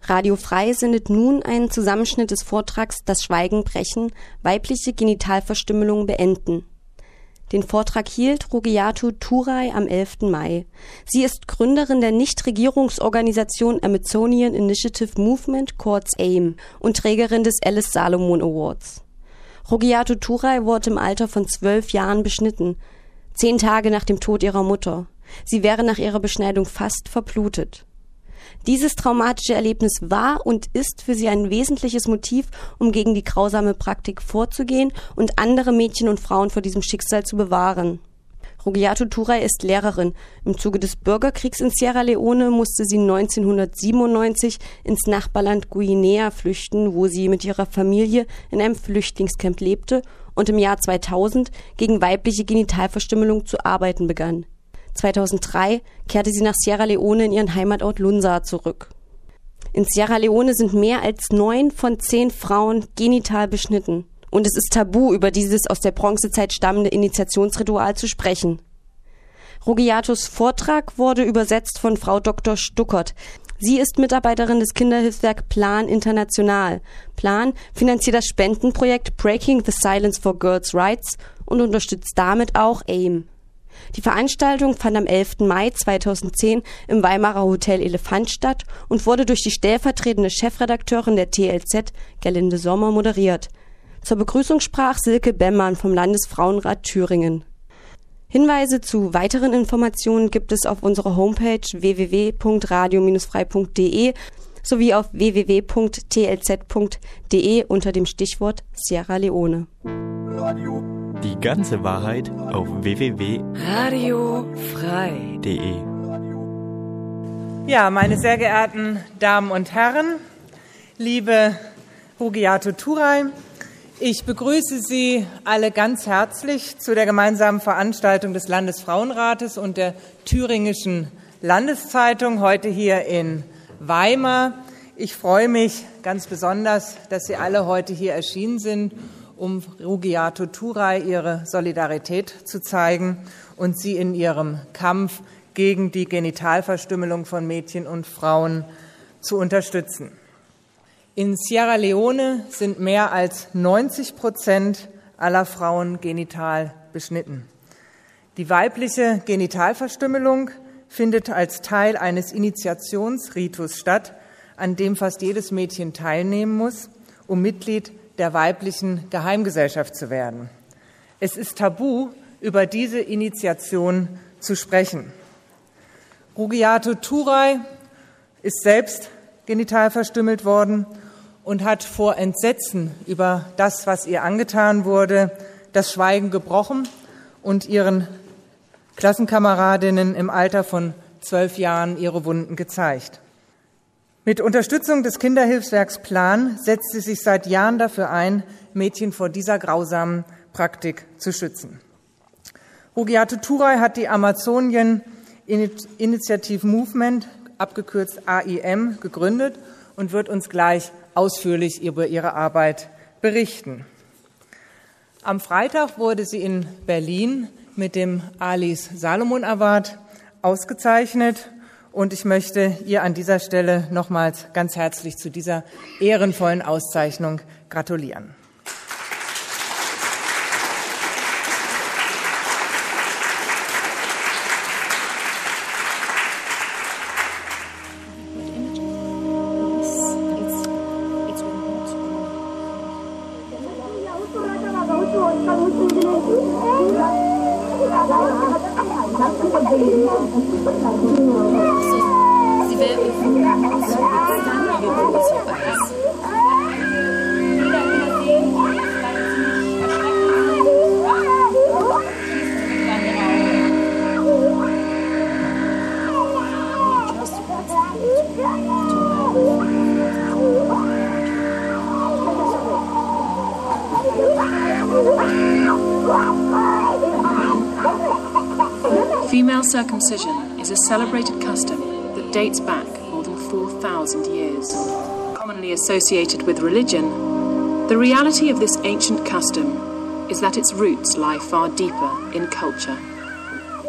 Radio Frei sendet nun einen Zusammenschnitt des Vortrags »Das Schweigen brechen – Weibliche Genitalverstümmelung beenden«. Den Vortrag hielt Rugiatu Turay am 11. Mai. Sie ist Gründerin der Nichtregierungsorganisation Amazonian Initiative Movement, kurz AIM, und Trägerin des Alice Salomon Awards. Rugiatu Turay wurde im Alter von 12 Jahren beschnitten, 10 Tage nach dem Tod ihrer Mutter. Sie wäre nach ihrer Beschneidung fast verblutet. Dieses traumatische Erlebnis war und ist für sie ein wesentliches Motiv, um gegen die grausame Praktik vorzugehen und andere Mädchen und Frauen vor diesem Schicksal zu bewahren. Rugiatu Turay ist Lehrerin. Im Zuge des Bürgerkriegs in Sierra Leone musste sie 1997 ins Nachbarland Guinea flüchten, wo sie mit ihrer Familie in einem Flüchtlingscamp lebte und im Jahr 2000 gegen weibliche Genitalverstümmelung zu arbeiten begann. 2003 kehrte sie nach Sierra Leone in ihren Heimatort Lunsa zurück. In Sierra Leone sind mehr als 9 von 10 Frauen genital beschnitten. Und es ist tabu, über dieses aus der Bronzezeit stammende Initiationsritual zu sprechen. Rugiatus Vortrag wurde übersetzt von Frau Dr. Stuckert. Sie ist Mitarbeiterin des Kinderhilfswerk Plan International. Plan finanziert das Spendenprojekt Breaking the Silence for Girls' Rights und unterstützt damit auch AIM. Die Veranstaltung fand am 11. Mai 2010 im Weimarer Hotel Elefant statt und wurde durch die stellvertretende Chefredakteurin der TLZ, Gerlinde Sommer, moderiert. Zur Begrüßung sprach Silke Bemmann vom Landesfrauenrat Thüringen. Hinweise zu weiteren Informationen gibt es auf unserer Homepage www.radio-frei.de sowie auf www.tlz.de unter dem Stichwort Sierra Leone. Die ganze Wahrheit auf www.radiofrei.de. Ja, meine sehr geehrten Damen und Herren, liebe Rugiatu Turay, ich begrüße Sie alle ganz herzlich zu der gemeinsamen Veranstaltung des Landesfrauenrates und der Thüringischen Landeszeitung heute hier in Weimar. Ich freue mich ganz besonders, dass Sie alle heute hier erschienen sind, um Rugiatu Turay ihre Solidarität zu zeigen und sie in ihrem Kampf gegen die Genitalverstümmelung von Mädchen und Frauen zu unterstützen. In Sierra Leone sind mehr als 90% aller Frauen genital beschnitten. Die weibliche Genitalverstümmelung findet als Teil eines Initiationsritus statt, an dem fast jedes Mädchen teilnehmen muss, um Mitglied der weiblichen Geheimgesellschaft zu werden. Es ist tabu, über diese Initiation zu sprechen. Rugiatu Turay ist selbst genital verstümmelt worden und hat vor Entsetzen über das, was ihr angetan wurde, das Schweigen gebrochen und ihren Klassenkameradinnen im Alter von 12 Jahren ihre Wunden gezeigt. Mit Unterstützung des Kinderhilfswerks Plan setzt sie sich seit Jahren dafür ein, Mädchen vor dieser grausamen Praktik zu schützen. Rugiatu Turay hat die Amazonian Initiative Movement, abgekürzt AIM, gegründet und wird uns gleich ausführlich über ihre Arbeit berichten. Am Freitag wurde sie in Berlin mit dem Alice Salomon Award ausgezeichnet. Und ich möchte ihr an dieser Stelle nochmals ganz herzlich zu dieser ehrenvollen Auszeichnung gratulieren. Female circumcision is a celebrated custom that dates back more than 4,000 years. Commonly associated with religion, the reality of this ancient custom is that its roots lie far deeper in culture.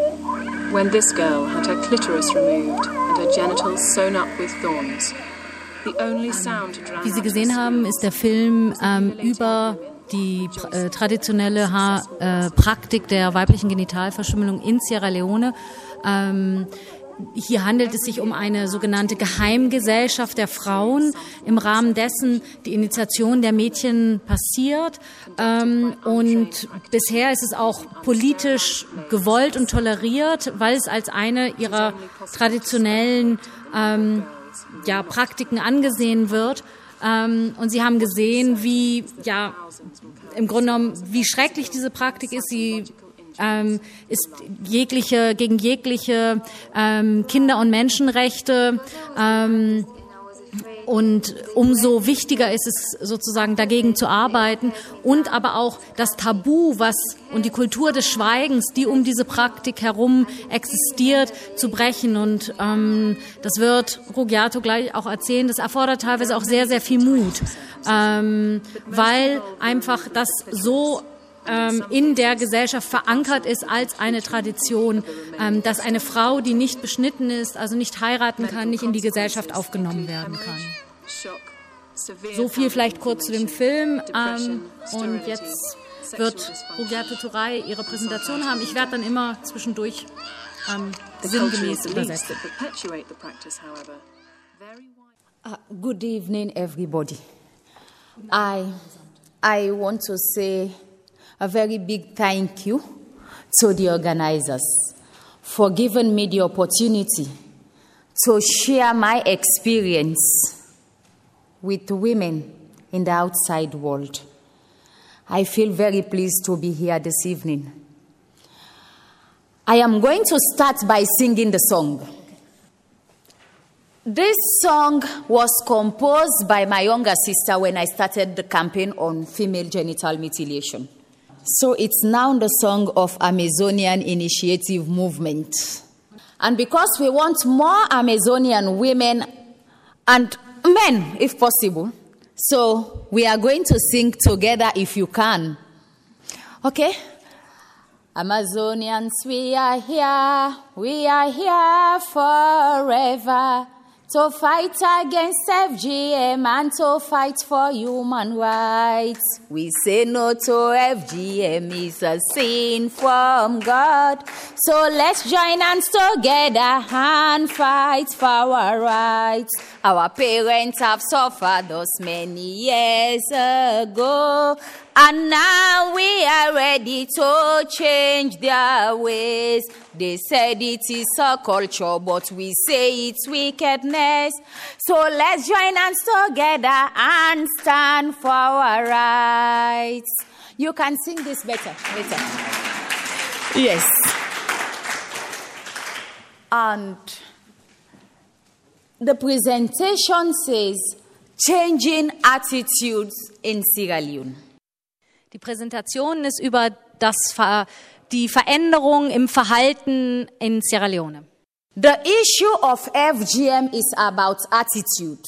When this girl had her clitoris removed and her genitals sewn up with thorns, The only sound to drown Wie Sie out gesehen haben, ist der Film über die traditionelle Praktik der weiblichen Genitalverstümmelung in Sierra Leone. Hier handelt es sich um eine sogenannte Geheimgesellschaft der Frauen, im Rahmen dessen die Initiation der Mädchen passiert. Und bisher ist es auch politisch gewollt und toleriert, weil es als eine ihrer traditionellen Praktiken angesehen wird. Und Sie haben gesehen, wie im Grunde genommen, wie schrecklich diese Praktik ist. Sie ist gegen jegliche Kinder- und Menschenrechte, und umso wichtiger ist es sozusagen dagegen zu arbeiten und aber auch das Tabu und die Kultur des Schweigens, die um diese Praktik herum existiert, zu brechen. Und das wird Rugiato gleich auch erzählen. Das erfordert teilweise auch sehr, sehr viel Mut, weil einfach das so in der Gesellschaft verankert ist als eine Tradition, dass eine Frau, die nicht beschnitten ist, also nicht heiraten kann, nicht in die Gesellschaft aufgenommen werden kann. So viel vielleicht kurz zu dem Film. Und jetzt wird Rugiato Turay ihre Präsentation haben. Ich werde dann immer zwischendurch sinngemäß übersetzen. Good evening, everybody. I want to say a very big thank you to the organizers for giving me the opportunity to share my experience with women in the outside world. I feel very pleased to be here this evening. I am going to start by singing the song. This song was composed by my younger sister when I started the campaign on female genital mutilation. So it's now the song of Amazonian Initiative Movement. And because we want more Amazonian women and men, if possible, so we are going to sing together if you can. Okay? Amazonians, we are here forever. To fight against FGM and to fight for human rights. We say no to FGM, is a sin from God. So let's join hands together and fight for our rights. Our parents have suffered us many years ago, and now we are ready to change their ways. They said it is a culture, but we say it's wickedness. So let's join hands together and stand for our rights. You can sing this better. Yes. And the presentation says, changing attitudes in Sierra Leone. Die Präsentation ist über die Veränderung im Verhalten in Sierra Leone. The issue of FGM is about attitude.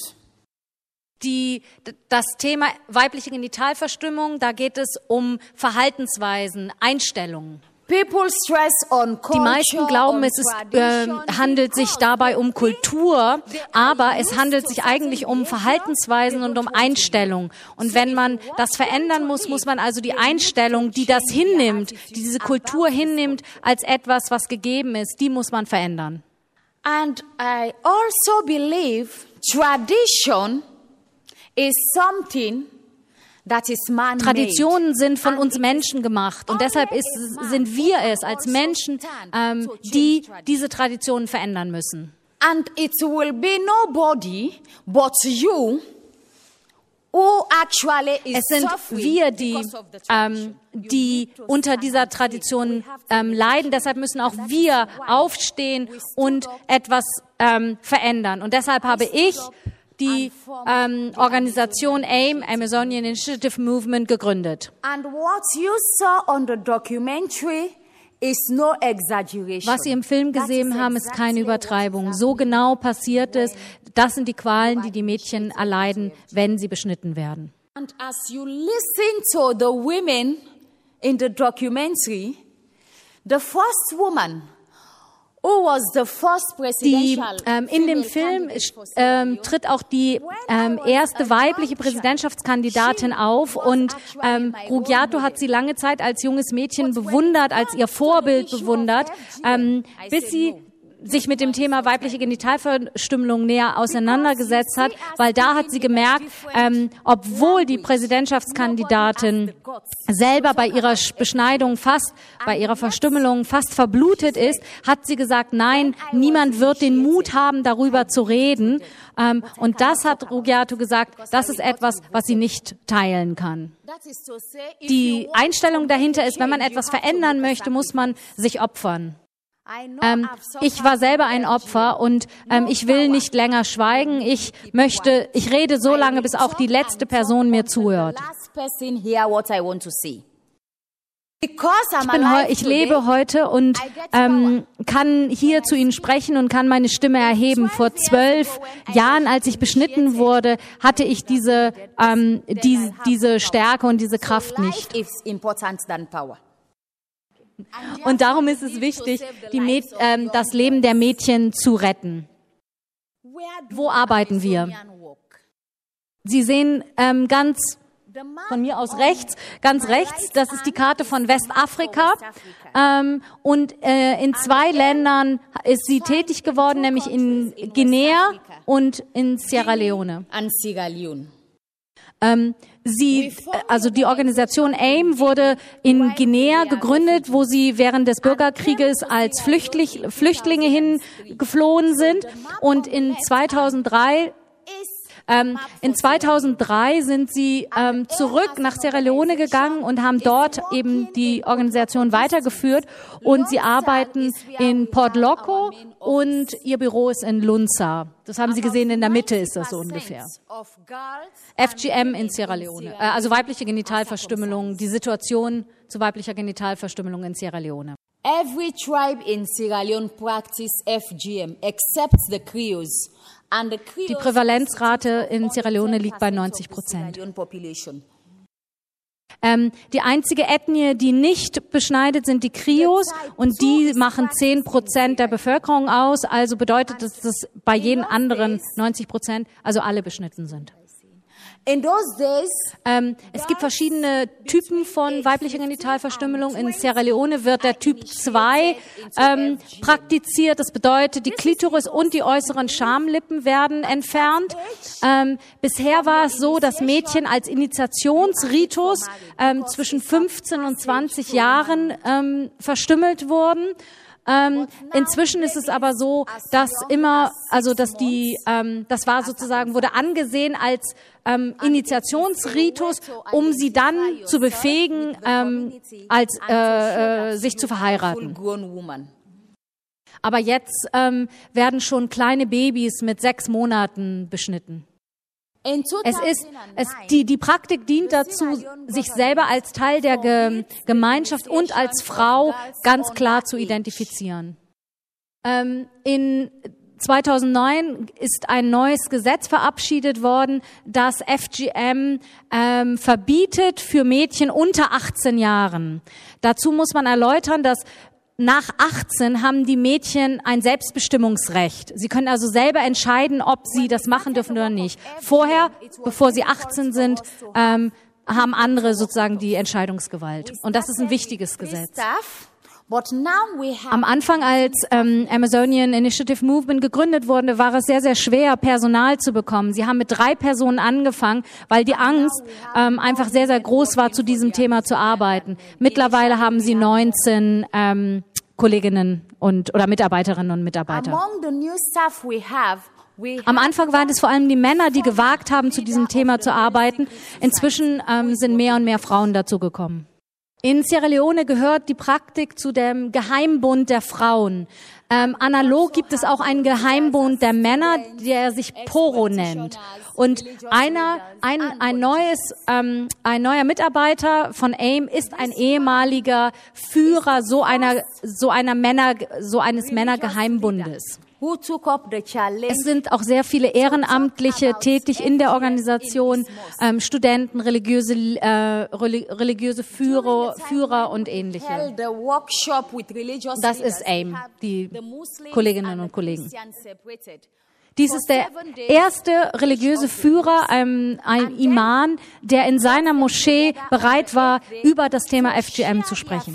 Das Thema weibliche Genitalverstümmelung, da geht es um Verhaltensweisen, Einstellungen. Die meisten glauben, es handelt sich dabei um Kultur, aber es handelt sich eigentlich um Verhaltensweisen und um Einstellungen. Und wenn man das verändern muss, muss man also die Einstellung, die das hinnimmt, die diese Kultur hinnimmt als etwas, was gegeben ist, die muss man verändern. And I also believe tradition is something that is man-made. Traditionen sind von uns Menschen gemacht und deshalb sind wir es als Menschen, die diese Traditionen verändern müssen. And it will be nobody but you who actually is es sind wir, die unter dieser Tradition leiden. Deshalb müssen auch wir aufstehen und etwas verändern. Und deshalb habe ich die Organisation AIM, Amazonian Initiative Movement, gegründet. And what you saw on the documentary is no exaggeration. Was Sie im Film gesehen haben, ist keine Übertreibung. So genau passiert es. Das sind die Qualen, die die Mädchen erleiden, wenn sie beschnitten werden. And as you listen to the women in the documentary, the first woman In dem Film tritt auch die erste weibliche Präsidentschaftskandidatin auf und Ruggiato hat sie lange Zeit als junges Mädchen bewundert, als ihr Vorbild bewundert, bis sie sich mit dem Thema weibliche Genitalverstümmelung näher auseinandergesetzt hat, weil da hat sie gemerkt, obwohl die Präsidentschaftskandidatin selber bei ihrer Beschneidung bei ihrer Verstümmelung fast verblutet ist, hat sie gesagt, nein, niemand wird den Mut haben, darüber zu reden. Und das hat Ruggiato gesagt, das ist etwas, was sie nicht teilen kann. Die Einstellung dahinter ist, wenn man etwas verändern möchte, muss man sich opfern. Ich war selber ein Opfer und ich will nicht länger schweigen. Ich rede so lange, bis auch die letzte Person mir zuhört. Ich lebe heute und kann hier zu Ihnen sprechen und kann meine Stimme erheben. Vor 12 Jahren, als ich beschnitten wurde, hatte ich diese Stärke und diese Kraft nicht. Und darum ist es wichtig, das Leben der Mädchen zu retten. Wo arbeiten wir? Sie sehen von mir aus ganz rechts, das ist die Karte von Westafrika. Und in 2 Ländern ist sie tätig geworden, nämlich in Guinea und in Sierra Leone. Die Organisation AIM wurde in Guinea gegründet, wo sie während des Bürgerkrieges als Flüchtlinge hingeflohen sind. Und in 2003 sind sie zurück nach Sierra Leone gegangen und haben dort eben die Organisation weitergeführt. Und sie arbeiten in Port Loko und ihr Büro ist in Lunza. Das haben Sie gesehen, in der Mitte ist das so ungefähr. FGM in Sierra Leone, also weibliche Genitalverstümmelung, die Situation zu weiblicher Genitalverstümmelung in Sierra Leone. Every tribe in Sierra Leone practice FGM except the Creoles. Die Prävalenzrate in Sierra Leone liegt bei 90%. Die einzige Ethnie, die nicht beschneidet, sind die Krios und die machen 10% der Bevölkerung aus. Also bedeutet das, dass bei jedem anderen 90%, also alle beschnitten sind. Es gibt verschiedene Typen von weiblicher Genitalverstümmelung. In Sierra Leone wird der Typ 2 praktiziert. Das bedeutet, die Klitoris und die äußeren Schamlippen werden entfernt. Bisher war es so, dass Mädchen als Initiationsritus zwischen 15 und 20 Jahren verstümmelt wurden. Inzwischen ist es aber so, dass das war sozusagen, wurde angesehen als Initiationsritus, um sie dann zu befähigen, sich zu verheiraten. Aber jetzt werden schon kleine Babys mit 6 Monaten beschnitten. Die Praktik dient dazu, sich selber als Teil der Gemeinschaft und als Frau ganz klar zu identifizieren. In 2009 ist ein neues Gesetz verabschiedet worden, das FGM verbietet für Mädchen unter 18 Jahren. Dazu muss man erläutern, dass nach 18 haben die Mädchen ein Selbstbestimmungsrecht. Sie können also selber entscheiden, ob sie das machen dürfen oder nicht. Vorher, bevor sie 18 sind, haben andere sozusagen die Entscheidungsgewalt. Und das ist ein wichtiges Gesetz. Am Anfang, als Amazonian Initiative Movement gegründet wurde, war es sehr, sehr schwer, Personal zu bekommen. Sie haben mit 3 Personen angefangen, weil die Angst einfach sehr, sehr groß war, zu diesem Thema zu arbeiten. Mittlerweile haben sie 19 Kolleginnen oder Mitarbeiterinnen und Mitarbeiter. Am Anfang waren es vor allem die Männer, die gewagt haben, zu diesem Thema zu arbeiten. Inzwischen sind mehr und mehr Frauen dazu gekommen. In Sierra Leone gehört die Praktik zu dem Geheimbund der Frauen. Analog gibt es auch einen Geheimbund der Männer, der sich Poro nennt. Und ein neuer Mitarbeiter von AIM ist ein ehemaliger Führer eines Männergeheimbundes. Es sind auch sehr viele Ehrenamtliche tätig in der Organisation, Studenten, religiöse Führer und Ähnliche. Das ist AIM, die Kolleginnen und Kollegen. Dies ist der erste religiöse Führer, ein Imam, der in seiner Moschee bereit war, über das Thema FGM zu sprechen.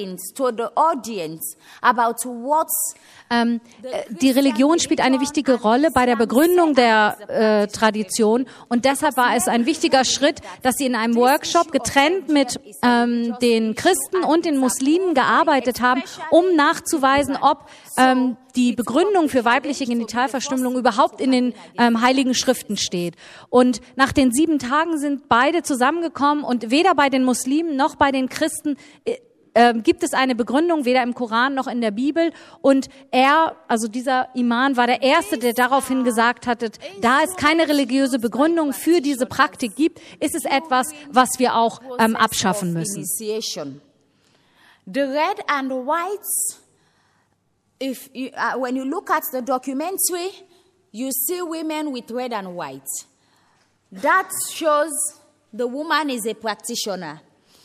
Die Religion spielt eine wichtige Rolle bei der Begründung der Tradition und deshalb war es ein wichtiger Schritt, dass sie in einem Workshop getrennt mit den Christen und den Muslimen gearbeitet haben, um nachzuweisen, ob die Begründung für weibliche Genitalverstümmelung überhaupt in den Heiligen Schriften steht. Und nach den 7 Tagen sind beide zusammengekommen und weder bei den Muslimen noch bei den Christen gibt es eine Begründung, weder im Koran noch in der Bibel. Und also dieser Imam war der Erste, der daraufhin gesagt hatte, da es keine religiöse Begründung für diese Praktik gibt, ist es etwas, was wir auch abschaffen müssen. The red and whites, when you look at the documentary, you see women with red and white. That shows the woman is a practitioner.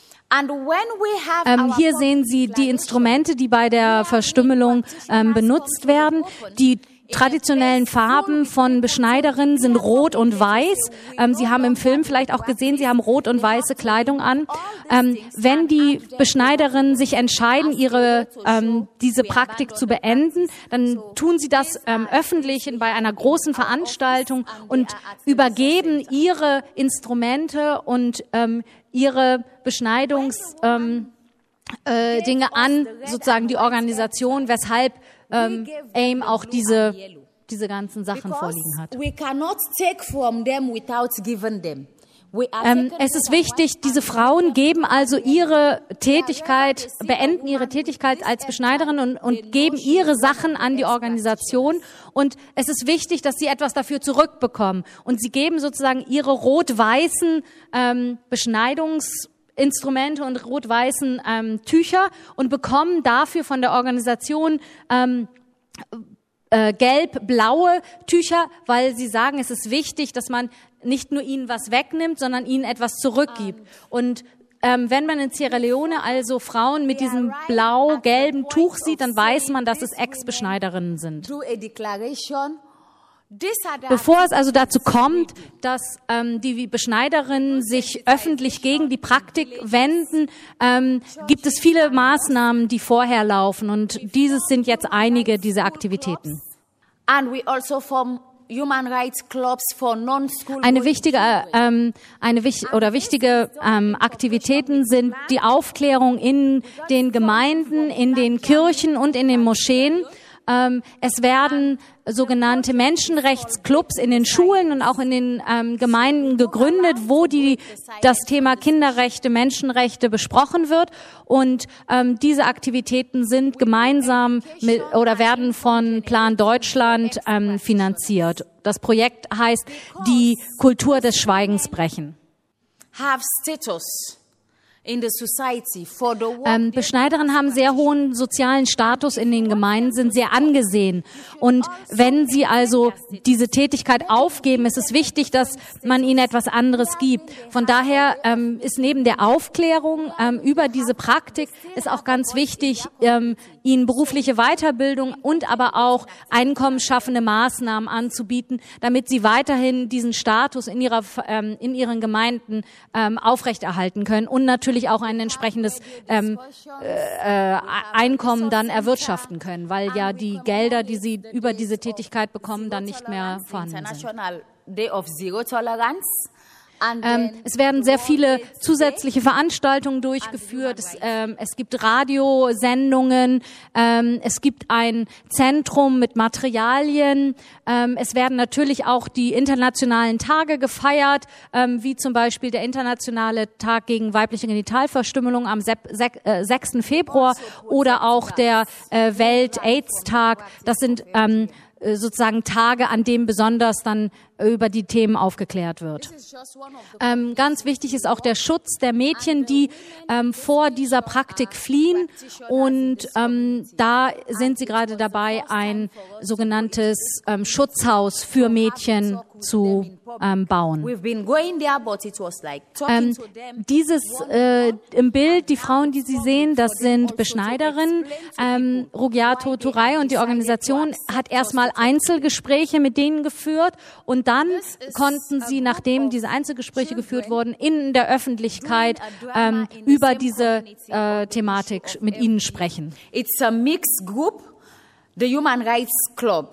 Hier sehen Sie die Instrumente, die bei der Verstümmelung benutzt werden. Die traditionellen Farben von Beschneiderinnen sind rot und weiß. Sie haben im Film vielleicht auch gesehen, sie haben rot und weiße Kleidung an. Wenn die Beschneiderinnen sich entscheiden, diese Praktik zu beenden, dann tun sie das öffentlich bei einer großen Veranstaltung und übergeben ihre Instrumente und ihre Beschneidungsdinge an sozusagen die Organisation, weshalb AIM auch diese ganzen Sachen vorliegen hat. Es ist wichtig, diese Frauen beenden ihre Tätigkeit als Beschneiderin und geben ihre Sachen an die Organisation. Und es ist wichtig, dass sie etwas dafür zurückbekommen. Und sie geben sozusagen ihre rot-weißen Beschneidungsinstrumente und rot-weißen Tücher und bekommen dafür von der Organisation gelb-blaue Tücher, weil sie sagen, es ist wichtig, dass man nicht nur ihnen was wegnimmt, sondern ihnen etwas zurückgibt. Und wenn man in Sierra Leone also Frauen mit diesem blau-gelben Tuch sieht, dann weiß man, dass es Ex-Beschneiderinnen sind. Bevor es also dazu kommt, dass die Beschneiderinnen sich öffentlich gegen die Praktik wenden, gibt es viele Maßnahmen, die vorher laufen. Und dieses sind jetzt einige dieser Aktivitäten. Wichtige Aktivitäten sind die Aufklärung in den Gemeinden, in den Kirchen und in den Moscheen. Es werden sogenannte Menschenrechtsclubs in den Schulen und auch in den Gemeinden gegründet, wo das Thema Kinderrechte, Menschenrechte besprochen wird. Und diese Aktivitäten sind gemeinsam werden von Plan Deutschland finanziert. Das Projekt heißt die Kultur des Schweigens brechen. Beschneiderinnen haben sehr hohen sozialen Status in den Gemeinden, sind sehr angesehen. Und wenn sie also diese Tätigkeit aufgeben, ist es wichtig, dass man ihnen etwas anderes gibt. Von daher ist neben der Aufklärung über diese Praktik ist auch ganz wichtig, ihnen berufliche Weiterbildung und aber auch einkommensschaffende Maßnahmen anzubieten, damit sie weiterhin diesen Status in ihren Gemeinden aufrechterhalten können und natürlich auch ein entsprechendes Einkommen dann erwirtschaften können, weil ja die Gelder, die sie über diese Tätigkeit bekommen, dann nicht mehr vorhanden sind. Es werden sehr viele zusätzliche Veranstaltungen durchgeführt. Es gibt Radiosendungen, es gibt ein Zentrum mit Materialien. Es werden natürlich auch die internationalen Tage gefeiert, wie zum Beispiel der internationale Tag gegen weibliche Genitalverstümmelung am 6. Februar oder auch der Welt-AIDS-Tag. Das sind sozusagen Tage, an denen besonders dann über die Themen aufgeklärt wird. Ganz wichtig ist auch der Schutz der Mädchen, die vor dieser Praktik fliehen. Und da sind sie gerade dabei, ein sogenanntes Schutzhaus für Mädchen zu bauen. Dieses im Bild, die Frauen, die Sie sehen, das sind Beschneiderinnen. Rugiato Turay und die Organisation hat erstmal Einzelgespräche mit denen geführt und dann konnten sie, nachdem diese Einzelgespräche geführt wurden, in der Öffentlichkeit über diese Thematik mit ihnen sprechen. It's a mixed group, the Human Rights Club.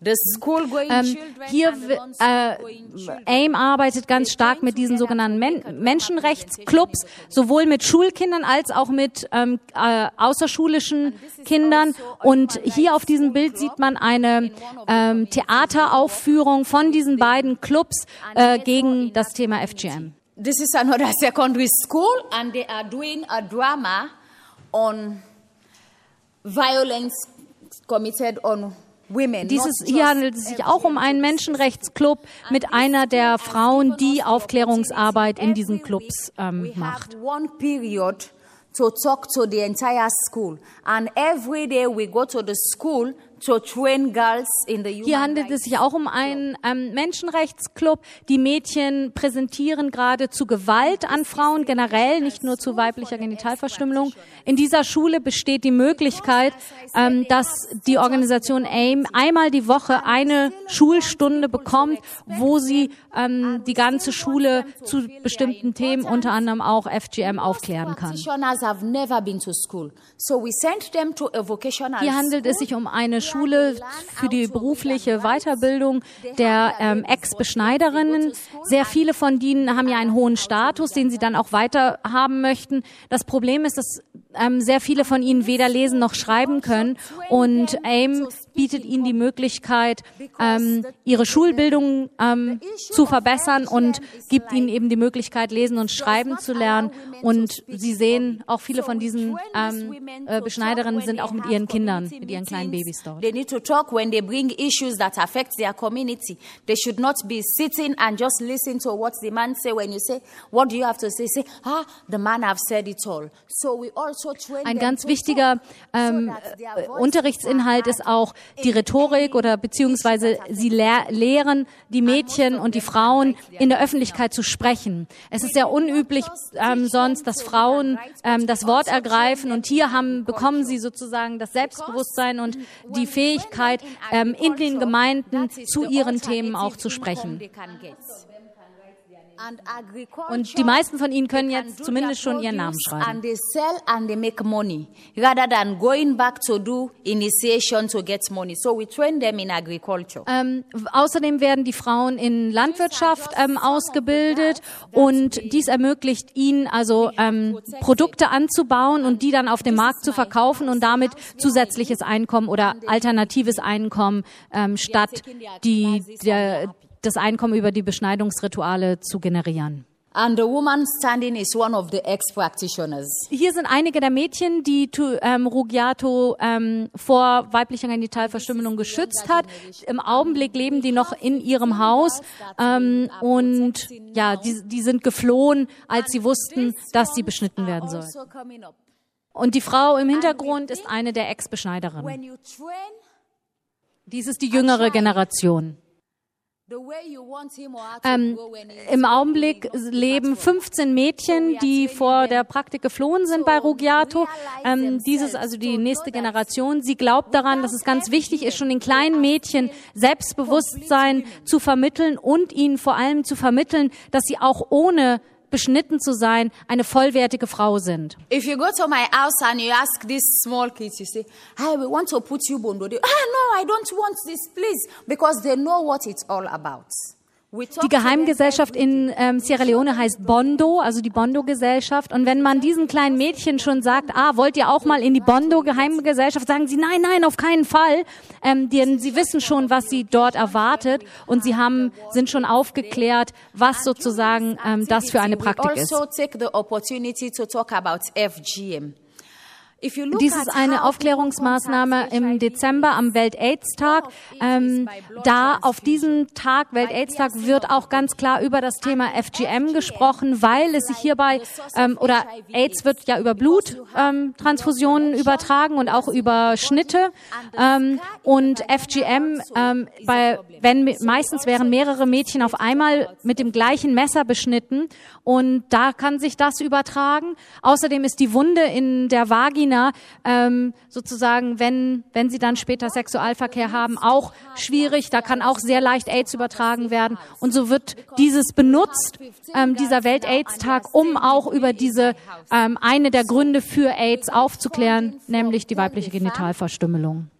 Hier AIM arbeitet ganz stark mit diesen sogenannten Menschenrechtsclubs, sowohl mit Schulkindern als auch mit außerschulischen Kindern. Und hier auf diesem Bild sieht man eine Theateraufführung von diesen beiden Clubs gegen das Thema FGM. This is another secondary school and they are doing a drama on violence committed on women. Hier handelt es sich auch um einen Menschenrechtsclub mit einer der Frauen, die Aufklärungsarbeit in diesen Clubs macht. One period to talk to the entire school and every day we go to the school to train girls in the Hier handelt es sich auch um einen Menschenrechtsclub. Die Mädchen präsentieren gerade zu Gewalt an Frauen generell, nicht nur zu weiblicher Genitalverstümmelung. In dieser Schule besteht die Möglichkeit, dass die Organisation AIM einmal die Woche eine Schulstunde bekommt, wo sie die ganze Schule zu bestimmten Themen, unter anderem auch FGM, aufklären kann. Hier handelt es sich um eine Schule für die berufliche Weiterbildung der Ex-Beschneiderinnen. Sehr viele von denen haben ja einen hohen Status, den sie dann auch weiter haben möchten. Das Problem ist, dass sehr viele von ihnen weder lesen noch schreiben können. Und AIM bietet ihnen die Möglichkeit, ihre Schulbildung zu verbessern und gibt ihnen eben die Möglichkeit, lesen und schreiben zu lernen. Und Sie sehen, auch viele von diesen Beschneiderinnen sind auch mit ihren Kindern, mit ihren kleinen Babys dort. They need to talk when they bring issues that affect their community. They should not be sitting and just listen to what the man say. When you say, what do you have to say? Say, the man have said it all. So we also train Ein ganz wichtiger Unterrichtsinhalt ist auch die Rhetorik oder beziehungsweise sie lehren die Mädchen und die Frauen in der Öffentlichkeit zu sprechen. Es ist sehr unüblich sonst, dass Frauen das Wort ergreifen und hier bekommen sie sozusagen das Selbstbewusstsein und die Fähigkeit, in den Gemeinden zu ihren Themen auch zu sprechen. Und die meisten von ihnen können jetzt zumindest schon ihren Namen schreiben. And they sell and they make money rather than going back to do initiation to get money. So we train them in agriculture. Außerdem werden die Frauen in Landwirtschaft ausgebildet und dies ermöglicht ihnen also Produkte anzubauen und die dann auf dem Markt zu verkaufen und damit zusätzliches Einkommen oder alternatives Einkommen statt das Einkommen über die Beschneidungsrituale zu generieren. And the woman standing is one of the ex-practitioners. Hier sind einige der Mädchen, die Rugiato vor weiblicher Genitalverstümmelung geschützt hat. Im Augenblick leben die noch in ihrem Haus und ja, die sind geflohen, als sie wussten, dass sie beschnitten werden sollen. Und die Frau im Hintergrund ist eine der Ex-Beschneiderinnen. Dies ist die jüngere Generation. Im Augenblick leben 15 Mädchen, die vor der Praktik geflohen sind bei Rugiato. Dies ist also die nächste Generation. Sie glaubt daran, dass es ganz wichtig ist, schon den kleinen Mädchen Selbstbewusstsein zu vermitteln und ihnen vor allem zu vermitteln, dass sie auch ohne beschnitten zu sein, eine vollwertige Frau sind. If you go to my house and you ask these small kids, you say, "Hey, we want to put you bondo." No, I don't want this, please, because they know what it's all about. Die Geheimgesellschaft in Sierra Leone heißt Bondo, also die Bondo-Gesellschaft. Und wenn man diesen kleinen Mädchen schon sagt, wollt ihr auch mal in die Bondo-Geheimgesellschaft, sagen sie, nein, auf keinen Fall. Denn sie wissen schon, was sie dort erwartet. Und sie sind schon aufgeklärt, was sozusagen das für eine Praktik ist. Also take the opportunity to talk about FGM. Dies ist eine Aufklärungsmaßnahme im Dezember am Welt-AIDS-Tag. Da auf diesem Tag, Welt-AIDS-Tag, wird auch ganz klar über das Thema FGM gesprochen, weil es sich hierbei, oder AIDS wird ja über Bluttransfusionen übertragen und auch über Schnitte. Und FGM, meistens wären mehrere Mädchen auf einmal mit dem gleichen Messer beschnitten und da kann sich das übertragen. Außerdem ist die Wunde in der Vagina sozusagen, wenn sie dann später Sexualverkehr haben, auch schwierig. Da kann auch sehr leicht AIDS übertragen werden. Und so wird dieses benutzt, dieser Welt-AIDS-Tag, um auch über diese eine der Gründe für AIDS aufzuklären, nämlich die weibliche Genitalverstümmelung.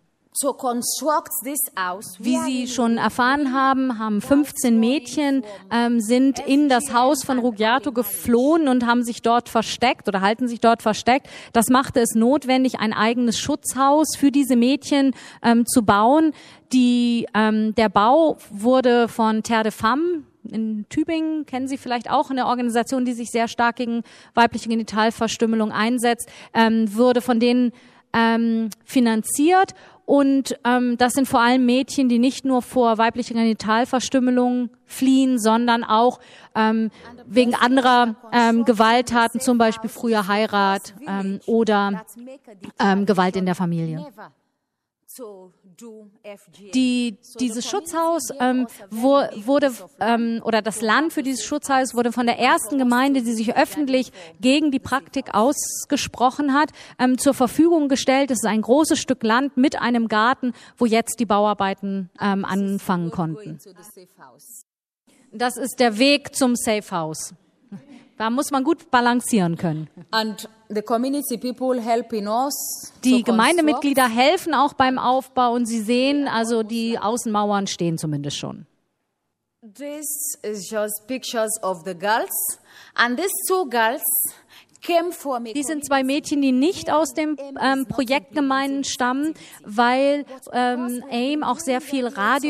Wie Sie schon erfahren haben 15 Mädchen sind in das Haus von Ruggiato geflohen und haben sich dort versteckt oder halten sich dort versteckt. Das machte es notwendig, ein eigenes Schutzhaus für diese Mädchen zu bauen. Der Bau wurde von Terre de Femme in Tübingen, kennen Sie vielleicht auch, eine Organisation, die sich sehr stark gegen weibliche Genitalverstümmelung einsetzt, wurde von denen finanziert. Und das sind vor allem Mädchen, die nicht nur vor weiblicher Genitalverstümmelung fliehen, sondern auch wegen anderer Gewalttaten, zum Beispiel früher Heirat oder Gewalt in der Familie. Dieses Schutzhaus wurde oder das Land für dieses Schutzhaus wurde von der ersten Gemeinde, die sich öffentlich gegen die Praktik ausgesprochen hat, zur Verfügung gestellt. Es ist ein großes Stück Land mit einem Garten, wo jetzt die Bauarbeiten anfangen konnten. Das ist der Weg zum Safe House. Da muss man gut balancieren können. And the community people helping us. Die Gemeindemitglieder helfen auch beim Aufbau und Sie sehen, also die Außenmauern stehen zumindest schon. This is just pictures of the girls, and these two girls came from. Die sind zwei Mädchen, die nicht aus dem Projektgemeinden stammen, weil AIM auch sehr viel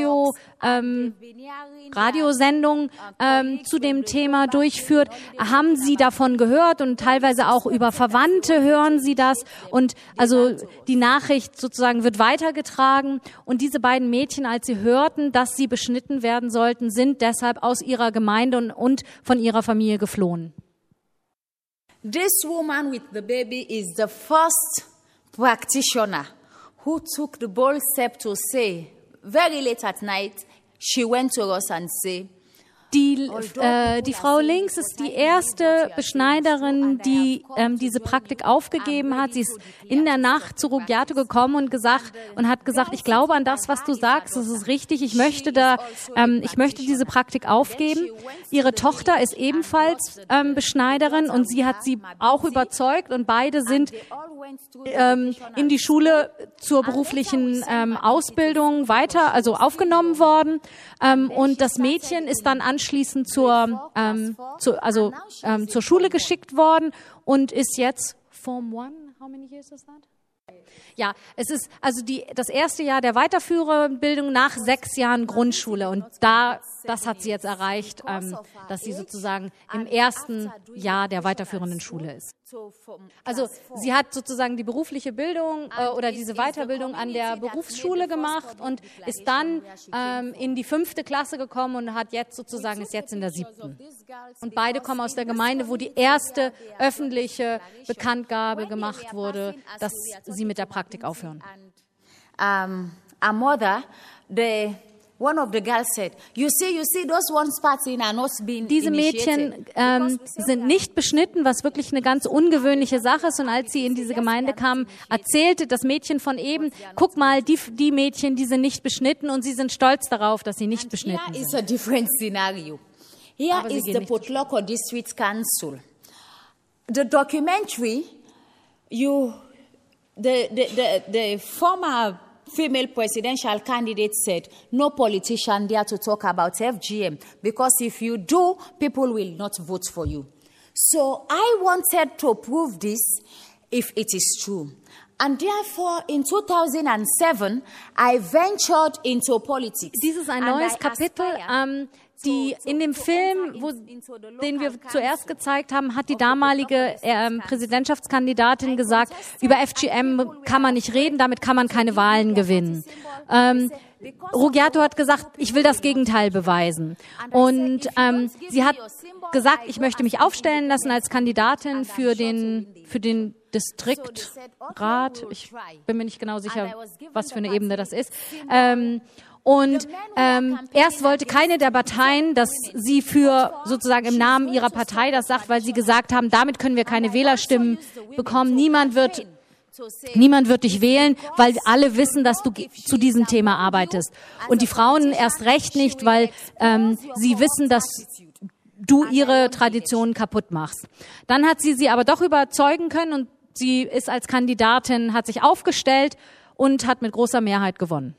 Radiosendungen zu dem Thema durchführt, haben sie davon gehört und teilweise auch über Verwandte hören sie das und also die Nachricht sozusagen wird weitergetragen und diese beiden Mädchen, als sie hörten, dass sie beschnitten werden sollten, sind deshalb aus ihrer Gemeinde und von ihrer Familie geflohen. This woman with the baby is the first practitioner who took the bold step to say, very late at night, she went to us and said, Die Frau links ist die erste Beschneiderin, die diese Praktik aufgegeben hat. Sie ist in der Nacht zu Ruggiato gekommen und hat gesagt, ich glaube an das, was du sagst, das ist richtig, ich möchte diese Praktik aufgeben. Ihre Tochter ist ebenfalls Beschneiderin und sie hat sie auch überzeugt und beide sind in die Schule zur beruflichen Ausbildung aufgenommen worden. Und das Mädchen ist dann anschließend zur Schule geschickt worden und ist jetzt Form 1. How many years is that? Ja, es ist also das erste Jahr der Weiterführerbildung nach 6 Jahren Grundschule und das hat sie jetzt erreicht, dass sie sozusagen im ersten Jahr der weiterführenden Schule ist. Also sie hat sozusagen die berufliche Bildung oder diese Weiterbildung an der Berufsschule gemacht und ist dann in die 5. Klasse gekommen und ist jetzt in der 7. Und beide kommen aus der Gemeinde, wo die erste öffentliche Bekanntgabe gemacht wurde, dass sie mit der Praktik aufhören. A mother, one of the girls said, you see, those ones partying are not being Diese Mädchen sind nicht beschnitten, was wirklich eine ganz ungewöhnliche Sache ist. Und als sie in diese Gemeinde kamen, erzählte das Mädchen von eben, guck mal, die Mädchen, die sind nicht beschnitten und sie sind stolz darauf, dass sie nicht beschnitten sind. Here is a different scenario. Here is the Potloko District Council. The documentary, the former female presidential candidate said, no politician dare to talk about FGM because if you do, people will not vote for you. So I wanted to prove this if it is true. And therefore, in 2007, I ventured into politics. Dies ist ein neues Kapitel. Die in dem Film, den wir zuerst gezeigt haben, hat die damalige Präsidentschaftskandidatin gesagt, über FGM kann man nicht reden, damit kann man keine Wahlen gewinnen. Ruggiato hat gesagt, ich will das Gegenteil beweisen. Und sie hat gesagt, ich möchte mich aufstellen lassen als Kandidatin für den Distriktrat. Ich bin mir nicht genau sicher, was für eine Ebene das ist. Und erst wollte keine der Parteien, dass sie für sozusagen im Namen ihrer Partei das sagt, weil sie gesagt haben, damit können wir keine Wählerstimmen bekommen. Niemand wird dich wählen, weil alle wissen, dass du zu diesem Thema arbeitest. Und die Frauen erst recht nicht, weil sie wissen, dass du ihre Traditionen kaputt machst. Dann hat sie aber doch überzeugen können und sie ist als Kandidatin, hat sich aufgestellt und hat mit großer Mehrheit gewonnen.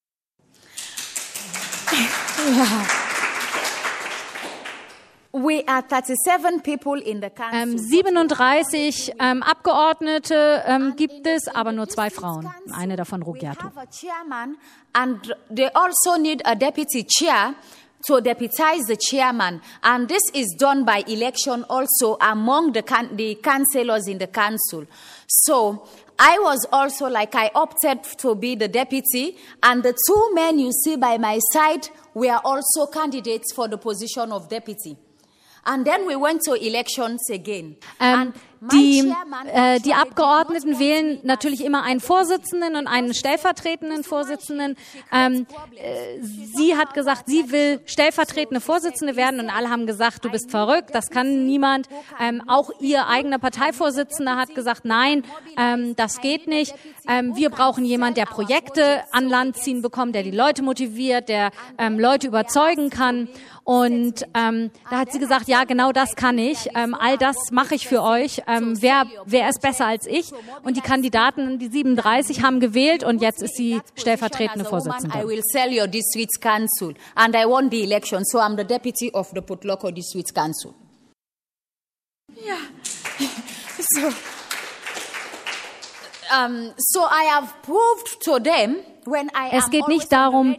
37 Abgeordnete gibt es, aber nur 2 Frauen. Eine davon Ruggiato. And they also need a deputy chair to deputize the chairman. And this is done by election also among the councillors in the council. So I was also I opted to be the deputy, and the 2 men you see by my side were also candidates for the position of deputy. And then we went to elections again. Die Abgeordneten wählen natürlich immer einen Vorsitzenden und einen stellvertretenden Vorsitzenden. Sie hat gesagt, sie will stellvertretende Vorsitzende werden und alle haben gesagt, du bist verrückt, das kann niemand. Auch ihr eigener Parteivorsitzender hat gesagt, nein, das geht nicht. Wir brauchen jemanden, der Projekte an Land ziehen bekommt, der die Leute motiviert, der Leute überzeugen kann. Und da hat sie gesagt, ja, genau das kann ich. All das mache ich für euch. Wer ist besser als ich? Und die Kandidaten, die 37, haben gewählt und jetzt ist sie stellvertretende Vorsitzende. I will sell your district council and I won the election, so I'm the deputy of the Potloko district council. Yeah. So I have proved to them. Es geht nicht darum,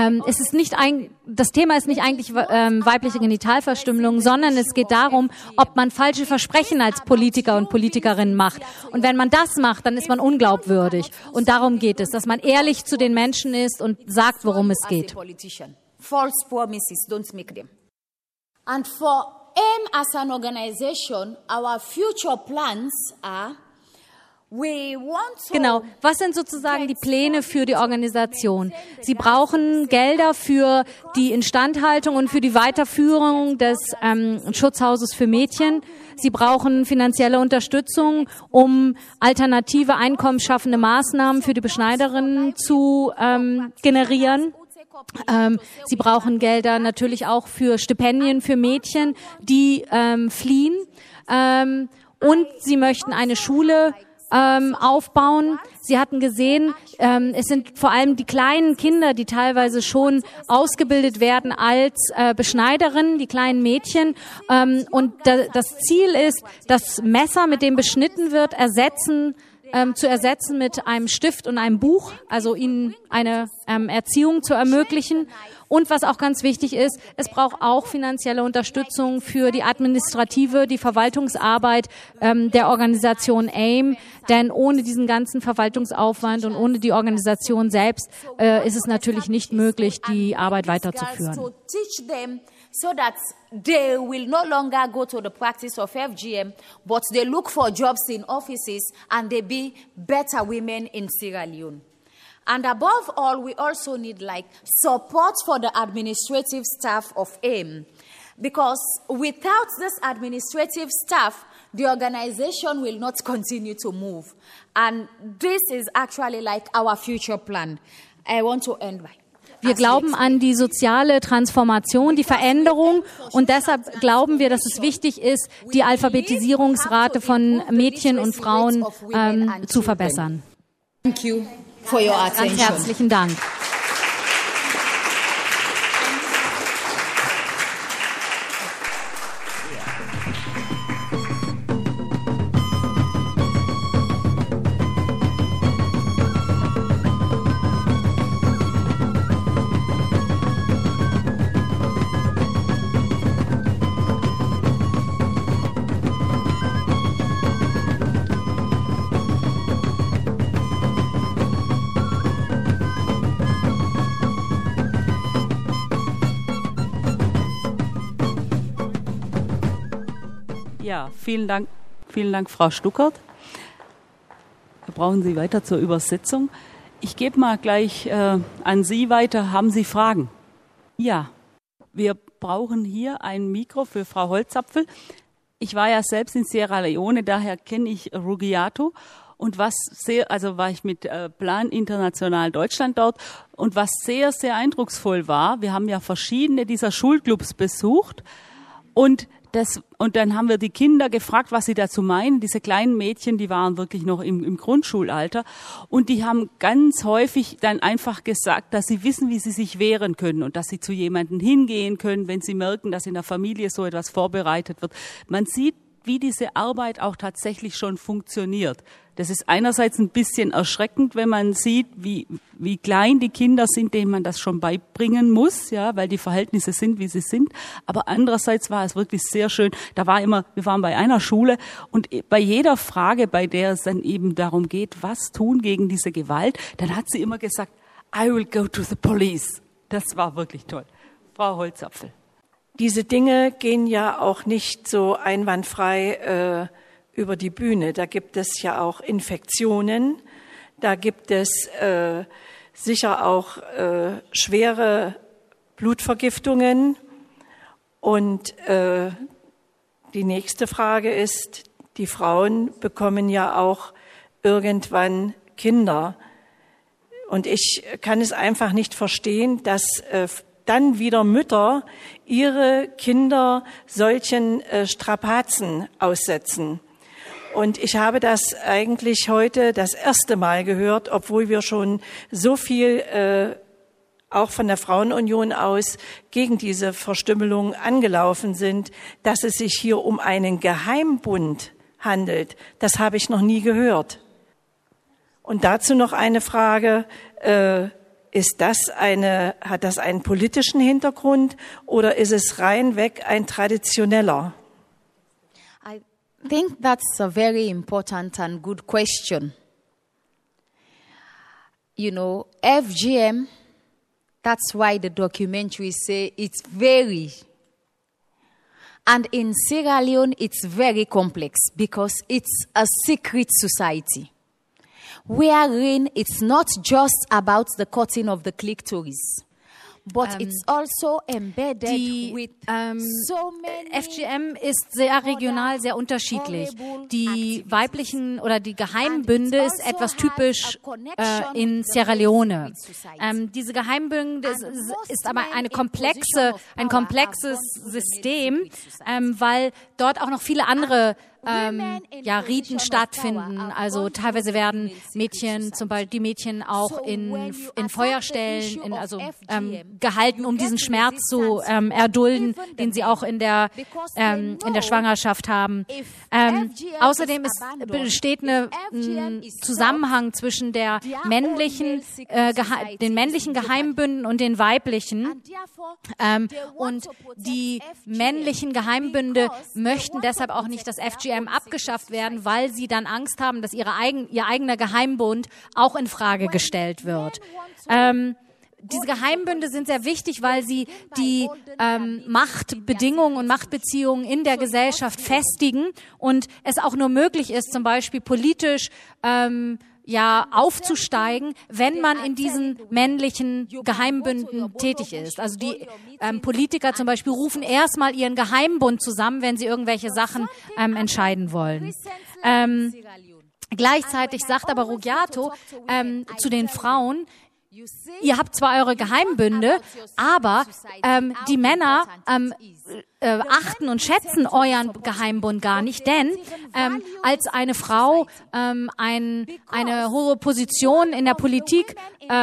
das Thema ist nicht eigentlich weibliche Genitalverstümmelung, sondern es geht darum, ob man falsche Versprechen als Politiker und Politikerin macht. Und wenn man das macht, dann ist man unglaubwürdig. Und darum geht es, dass man ehrlich zu den Menschen ist und sagt, worum es geht. False promises, don't make them. And for AIM as an organization, our future plans are Genau. Was sind sozusagen die Pläne für die Organisation? Sie brauchen Gelder für die Instandhaltung und für die Weiterführung des Schutzhauses für Mädchen. Sie brauchen finanzielle Unterstützung, um alternative einkommensschaffende Maßnahmen für die Beschneiderinnen zu generieren. Sie brauchen Gelder natürlich auch für Stipendien für Mädchen, die fliehen. Und sie möchten eine Schule aufbauen. Sie hatten gesehen, es sind vor allem die kleinen Kinder, die teilweise schon ausgebildet werden als Beschneiderinnen, die kleinen Mädchen. Und das Ziel ist, das Messer, mit dem beschnitten wird, zu ersetzen mit einem Stift und einem Buch, also ihnen eine Erziehung zu ermöglichen. Und was auch ganz wichtig ist, es braucht auch finanzielle Unterstützung für die die Verwaltungsarbeit der Organisation AIM, denn ohne diesen ganzen Verwaltungsaufwand und ohne die Organisation selbst ist es natürlich nicht möglich, die Arbeit weiterzuführen. So that they will no longer go to the practice of FGM, but they look for jobs in offices and they be better women in Sierra Leone. And above all, we also need support for the administrative staff of AIM. Because without this administrative staff, the organization will not continue to move. And this is actually our future plan. I want to end by. Wir glauben an die soziale Transformation, die Veränderung und deshalb glauben wir, dass es wichtig ist, die Alphabetisierungsrate von Mädchen und Frauen zu verbessern. Thank you for your attention. Ganz herzlichen Dank. Ja, vielen Dank, Frau Stuckert. Wir brauchen Sie weiter zur Übersetzung. Ich gebe mal gleich an Sie weiter. Haben Sie Fragen? Ja, wir brauchen hier ein Mikro für Frau Holzapfel. Ich war ja selbst in Sierra Leone, daher kenne ich Ruggiato. Und war ich mit Plan International Deutschland dort. Und was sehr, sehr eindrucksvoll war, wir haben ja verschiedene dieser Schulclubs besucht. Und dann haben wir die Kinder gefragt, was sie dazu meinen. Diese kleinen Mädchen, die waren wirklich noch im Grundschulalter. Und die haben ganz häufig dann einfach gesagt, dass sie wissen, wie sie sich wehren können und dass sie zu jemandem hingehen können, wenn sie merken, dass in der Familie so etwas vorbereitet wird. Man sieht, wie diese Arbeit auch tatsächlich schon funktioniert. Das ist einerseits ein bisschen erschreckend, wenn man sieht, wie klein die Kinder sind, denen man das schon beibringen muss, ja, weil die Verhältnisse sind, wie sie sind. Aber andererseits war es wirklich sehr schön. Wir waren bei einer Schule und bei jeder Frage, bei der es dann eben darum geht, was tun gegen diese Gewalt, dann hat sie immer gesagt, I will go to the police. Das war wirklich toll. Frau Holzapfel. Diese Dinge gehen ja auch nicht so einwandfrei über die Bühne. Da gibt es ja auch Infektionen, da gibt es sicher auch schwere Blutvergiftungen. Und die nächste Frage ist, die Frauen bekommen ja auch irgendwann Kinder. Und ich kann es einfach nicht verstehen, dass dann wieder Mütter ihre Kinder solchen Strapazen aussetzen. Und ich habe das eigentlich heute das erste Mal gehört, obwohl wir schon so viel auch von der Frauenunion aus gegen diese Verstümmelung angelaufen sind, dass es sich hier um einen Geheimbund handelt. Das habe ich noch nie gehört. Und dazu noch eine Frage. Hat das einen politischen Hintergrund oder ist es reinweg ein traditioneller? I think that's a very important and good question. You know, FGM, that's why the documentaries say it's very. And in Sierra Leone, it's very complex because it's a secret society. Wherein it's not just about the cutting of the clitoris, but it's also embedded with so many. FGM ist sehr regional, sehr unterschiedlich. Die weiblichen oder die Geheimbünde ist etwas typisch in Sierra Leone. Diese Geheimbünde ist aber ein komplexes System, weil dort auch noch viele andere Riten stattfinden. Also teilweise werden Mädchen, zum Beispiel die Mädchen auch in Feuerstellen, gehalten, um diesen Schmerz zu erdulden, den sie auch in der Schwangerschaft haben. Außerdem besteht ein Zusammenhang zwischen den männlichen Geheimbünden und den weiblichen. Und die männlichen Geheimbünde möchten deshalb auch nicht, dass FGM abgeschafft werden, weil sie dann Angst haben, dass ihr eigener Geheimbund auch in Frage gestellt wird. Diese Geheimbünde sind sehr wichtig, weil sie die Machtbedingungen und Machtbeziehungen in der Gesellschaft festigen und es auch nur möglich ist, zum Beispiel politisch aufzusteigen, wenn man in diesen männlichen Geheimbünden tätig ist. Also die Politiker zum Beispiel rufen erstmal ihren Geheimbund zusammen, wenn sie irgendwelche Sachen entscheiden wollen. Gleichzeitig sagt aber Ruggiato zu den Frauen, ihr habt zwar eure Geheimbünde, aber die Männer achten und schätzen euren Geheimbund gar nicht, denn als eine Frau eine hohe Position in der Politik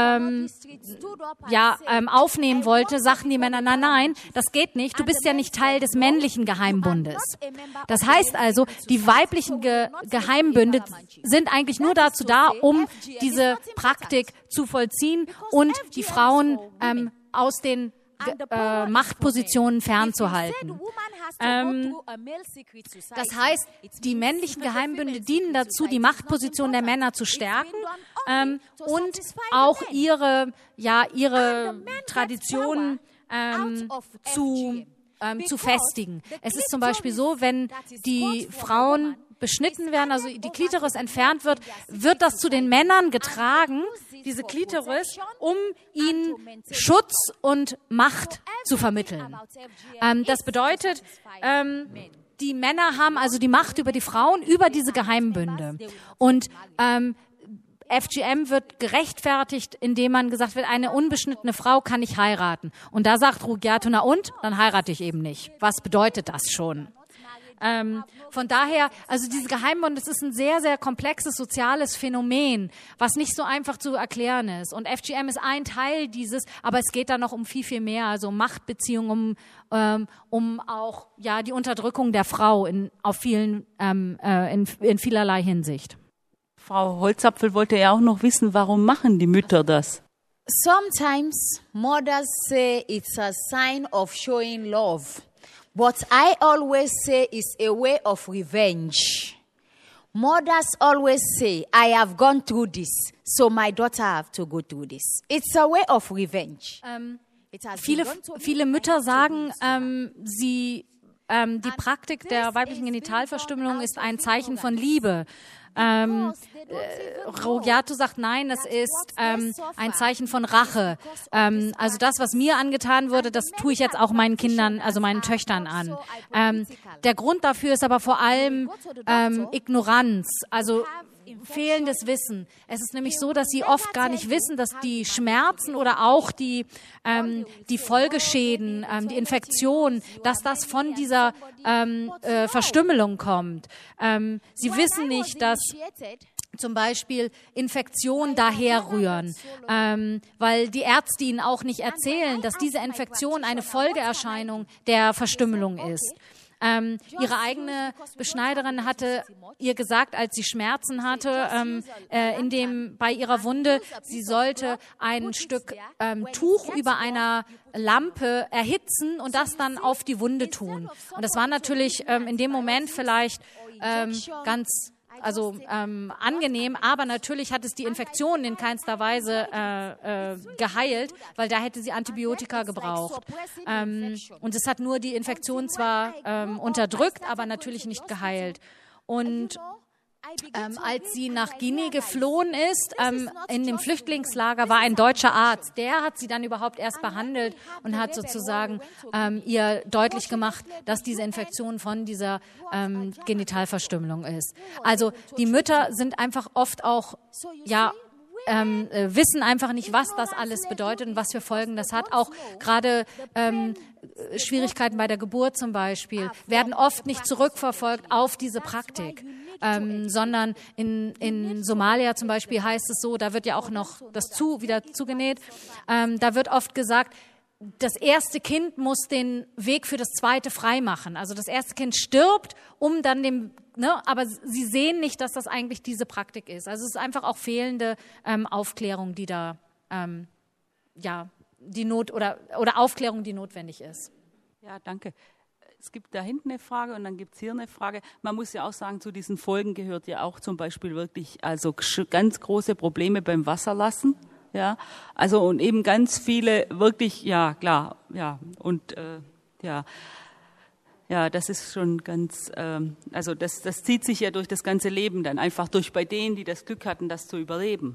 aufnehmen wollte, sagten die Männer, nein, das geht nicht, du bist ja nicht Teil des männlichen Geheimbundes. Das heißt also, die weiblichen Geheimbünde sind eigentlich nur dazu da, um diese Praktik zu vollziehen und die Frauen aus den Machtpositionen fernzuhalten. Das heißt, die männlichen Geheimbünde dienen dazu, die Machtposition der Männer zu stärken und auch ihre Traditionen zu festigen. Es ist zum Beispiel so, wenn die Frauen beschnitten werden, also die Klitoris entfernt wird, wird das zu den Männern getragen, diese Klitoris, um ihnen Schutz und Macht zu vermitteln. Das bedeutet, die Männer haben also die Macht über die Frauen, über diese Geheimbünde. Und FGM wird gerechtfertigt, indem man gesagt wird, eine unbeschnittene Frau kann ich heiraten. Und da sagt Ruggiato, na und? Dann heirate ich eben nicht. Was bedeutet das schon? Von daher, also diese Geheimbünde, das ist ein sehr, sehr komplexes soziales Phänomen, was nicht so einfach zu erklären ist. Und FGM ist ein Teil dieses, aber es geht da noch um viel, viel mehr, also um Machtbeziehungen, um auch ja die Unterdrückung der Frau in vielerlei Hinsicht. Frau Holzapfel wollte ja auch noch wissen, warum machen die Mütter das? Sometimes mothers say it's a sign of showing love. What I always say is a way of revenge. Mothers always say, I have gone through this, so my daughter have to go through this. It's a way of revenge. Viele Mütter sagen, die Praktik der weiblichen Genitalverstümmelung ist ein Zeichen von Liebe. Ruggiato sagt, nein, das ist ein Zeichen von Rache. Also das, was mir angetan wurde, das tue ich jetzt auch meinen Kindern, also meinen Töchtern an. Der Grund dafür ist aber vor allem Ignoranz, also fehlendes Wissen. Es ist nämlich so, dass sie oft gar nicht wissen, dass die Schmerzen oder auch die Folgeschäden, die Infektion, dass das von dieser Verstümmelung kommt. Sie wissen nicht, dass zum Beispiel Infektionen daher rühren, weil die Ärzte ihnen auch nicht erzählen, dass diese Infektion eine Folgeerscheinung der Verstümmelung ist. Ihre eigene Beschneiderin hatte ihr gesagt, als sie Schmerzen hatte, bei ihrer Wunde, sie sollte ein Stück Tuch über einer Lampe erhitzen und das dann auf die Wunde tun. Und das war natürlich in dem Moment vielleicht ganz angenehm, aber natürlich hat es die Infektion in keinster Weise geheilt, weil da hätte sie Antibiotika gebraucht. Und es hat nur die Infektion zwar unterdrückt, aber natürlich nicht geheilt. Und als sie nach Guinea geflohen ist, in dem Flüchtlingslager war ein deutscher Arzt. Der hat sie dann überhaupt erst behandelt und hat sozusagen ihr deutlich gemacht, dass diese Infektion von dieser Genitalverstümmelung ist. Also die Mütter sind einfach oft auch, wissen einfach nicht, was das alles bedeutet und was für Folgen das hat. Auch gerade Schwierigkeiten bei der Geburt zum Beispiel werden oft nicht zurückverfolgt auf diese Praktik, sondern in Somalia zum Beispiel heißt es so, da wird ja auch noch wieder zugenäht, da wird oft gesagt, das erste Kind muss den Weg für das zweite freimachen. Also das erste Kind stirbt, um dann aber sie sehen nicht, dass das eigentlich diese Praktik ist. Also es ist einfach auch fehlende Aufklärung, die da, oder Aufklärung, die notwendig ist. Ja, danke. Es gibt da hinten eine Frage und dann gibt es hier eine Frage. Man muss ja auch sagen, zu diesen Folgen gehört ja auch zum Beispiel wirklich also ganz große Probleme beim Wasserlassen. Ja, also und eben ganz viele wirklich, ja klar, ja und das ist schon ganz, also das zieht sich ja durch das ganze Leben dann einfach durch bei denen, die das Glück hatten, das zu überleben.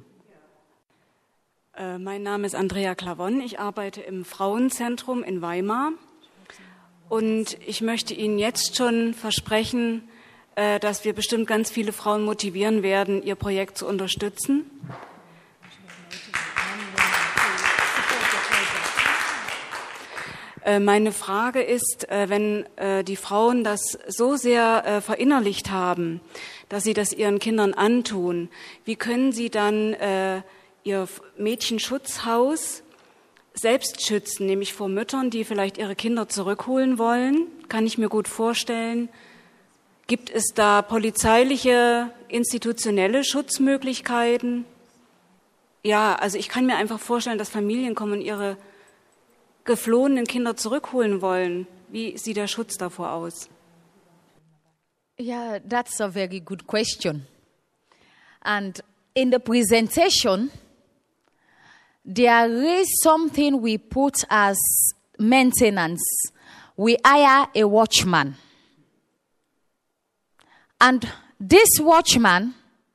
Mein Name ist Andrea Clavon, ich arbeite im Frauenzentrum in Weimar und ich möchte Ihnen jetzt schon versprechen, dass wir bestimmt ganz viele Frauen motivieren werden, ihr Projekt zu unterstützen. Meine Frage ist, wenn die Frauen das so sehr verinnerlicht haben, dass sie das ihren Kindern antun, wie können sie dann ihr Mädchenschutzhaus selbst schützen, nämlich vor Müttern, die vielleicht ihre Kinder zurückholen wollen? Kann ich mir gut vorstellen. Gibt es da polizeiliche, institutionelle Schutzmöglichkeiten? Ja, also ich kann mir einfach vorstellen, dass Familien kommen und ihre geflohenen Kinder zurückholen wollen. Wie sieht der Schutz davor aus? Yeah, that's a very good question. And in the presentation, there is something we put as maintenance we hire a watchman. And this watchman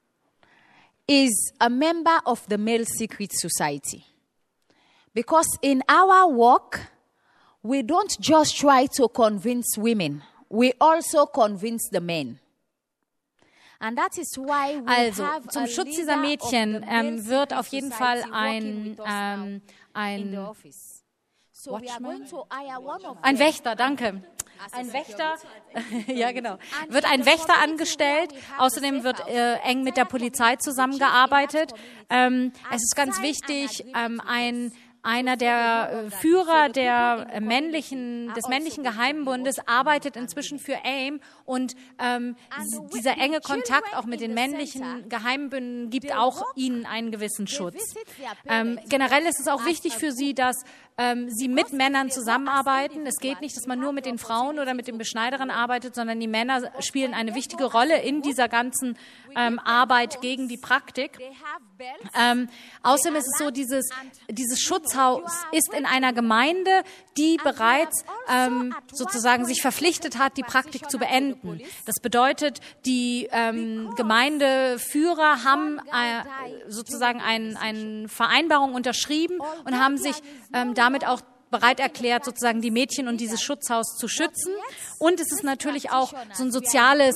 is a member of the Male Secret Society. Because in our work, we don't just try to convince women, we also convince the men. And that is why we Also, have zum a Schutz dieser leader Mädchen of the Male wird Secret auf jeden Society Fall working with us now in the ein office. So we are going to hire one of Ein them. Wächter, danke. Ein Wächter, ja genau, wird ein Wächter angestellt. Außerdem wird eng mit der Polizei zusammengearbeitet. Es ist ganz wichtig, einer der Führer des männlichen Geheimbundes arbeitet inzwischen für AIM und dieser enge Kontakt auch mit den männlichen Geheimbünden gibt auch ihnen einen gewissen Schutz. Generell ist es auch wichtig für sie, dass sie mit Männern zusammenarbeiten. Es geht nicht, dass man nur mit den Frauen oder mit den Beschneiderinnen arbeitet, sondern die Männer spielen eine wichtige Rolle in dieser ganzen Arbeit gegen die Praktik. Außerdem ist es so, dieses Schutzhaus ist in einer Gemeinde, die bereits sozusagen sich verpflichtet hat, die Praktik zu beenden. Das bedeutet, die Gemeindeführer haben sozusagen eine Vereinbarung unterschrieben und haben sich damit auch bereit erklärt, sozusagen die Mädchen und dieses Schutzhaus zu schützen. Und es ist natürlich auch so eine soziale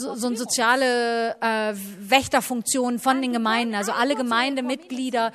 Wächterfunktion von den Gemeinden. Also alle Gemeindemitglieder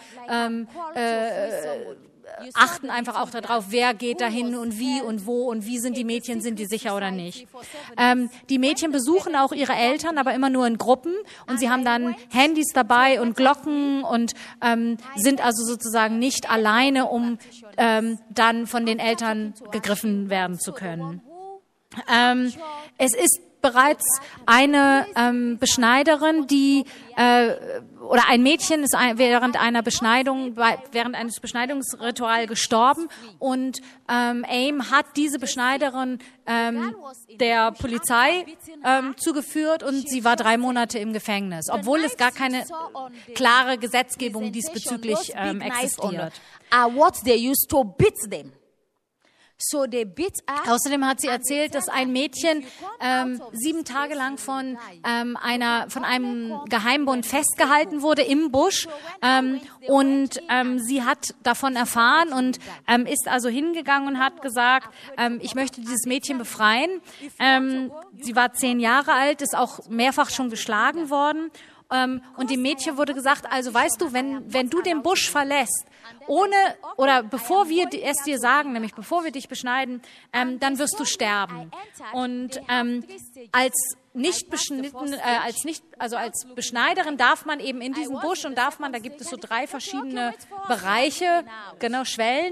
achten einfach auch darauf, wer geht dahin und wie sind die Mädchen, sind die sicher oder nicht. Die Mädchen besuchen auch ihre Eltern, aber immer nur in Gruppen und sie haben dann Handys dabei und Glocken und sind also sozusagen nicht alleine, um dann von den Eltern gegriffen werden zu können. Es ist bereits eine Beschneiderin, oder ein Mädchen ist während eines Beschneidungsrituals gestorben und AIM hat diese Beschneiderin der Polizei zugeführt und sie war 3 Monate im Gefängnis, obwohl es gar keine klare Gesetzgebung diesbezüglich existiert. Außerdem hat sie erzählt, dass ein Mädchen 7 Tage lang von einem Geheimbund festgehalten wurde im Busch und sie hat davon erfahren und ist also hingegangen und hat gesagt, ich möchte dieses Mädchen befreien. Sie war 10 Jahre alt, ist auch mehrfach schon geschlagen worden. Und dem Mädchen wurde gesagt, also weißt du, wenn du den Busch verlässt, bevor wir es dir sagen, nämlich bevor wir dich beschneiden, dann wirst du sterben. Und als Beschneiderin darf man eben in diesen Busch und da gibt es so 3 verschiedene Bereiche, genau, Schwellen,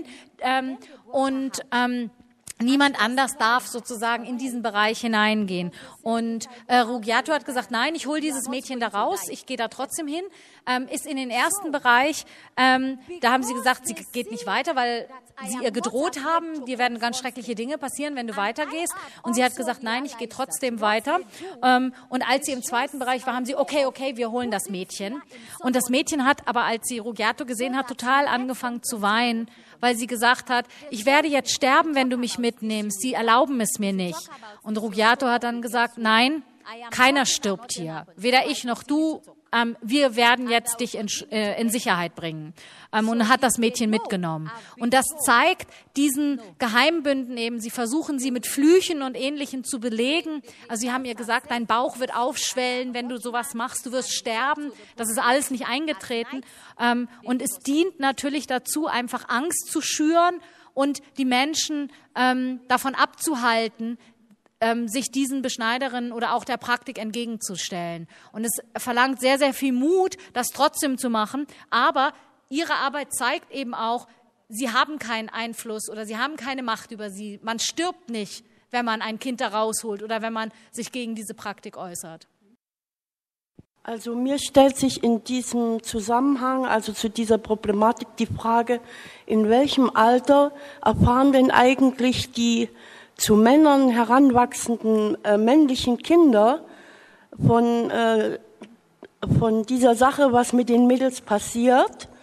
niemand anders darf sozusagen in diesen Bereich hineingehen. Und Ruggiato hat gesagt, nein, ich hole dieses Mädchen da raus, ich gehe da trotzdem hin. Ist in den ersten Bereich, da haben sie gesagt, sie geht nicht weiter, weil sie ihr gedroht haben, dir werden ganz schreckliche Dinge passieren, wenn du weitergehst. Und sie hat gesagt, nein, ich gehe trotzdem weiter. Und als sie im zweiten Bereich war, haben sie, okay, wir holen das Mädchen. Und das Mädchen hat aber, als sie Ruggiato gesehen hat, total angefangen zu weinen, weil sie gesagt hat, ich werde jetzt sterben, wenn du mich mitnimmst. Sie erlauben es mir nicht. Und Ruggiato hat dann gesagt, nein, keiner stirbt hier. Weder ich noch du. Wir werden jetzt dich in Sicherheit bringen. Und hat das Mädchen mitgenommen. Und das zeigt diesen Geheimbünden eben, sie versuchen sie mit Flüchen und Ähnlichem zu belegen. Also sie haben ihr gesagt, dein Bauch wird aufschwellen, wenn du sowas machst, du wirst sterben. Das ist alles nicht eingetreten. Und es dient natürlich dazu, einfach Angst zu schüren und die Menschen davon abzuhalten, sich diesen Beschneiderinnen oder auch der Praktik entgegenzustellen. Und es verlangt sehr, sehr viel Mut, das trotzdem zu machen. Aber ihre Arbeit zeigt eben auch, sie haben keinen Einfluss oder sie haben keine Macht über sie. Man stirbt nicht, wenn man ein Kind da rausholt oder wenn man sich gegen diese Praktik äußert. Also mir stellt sich in diesem Zusammenhang, also zu dieser Problematik, die Frage, in welchem Alter erfahren denn eigentlich die zu Männern heranwachsenden männlichen Kinder von dieser Sache, was mit den Mädels passiert,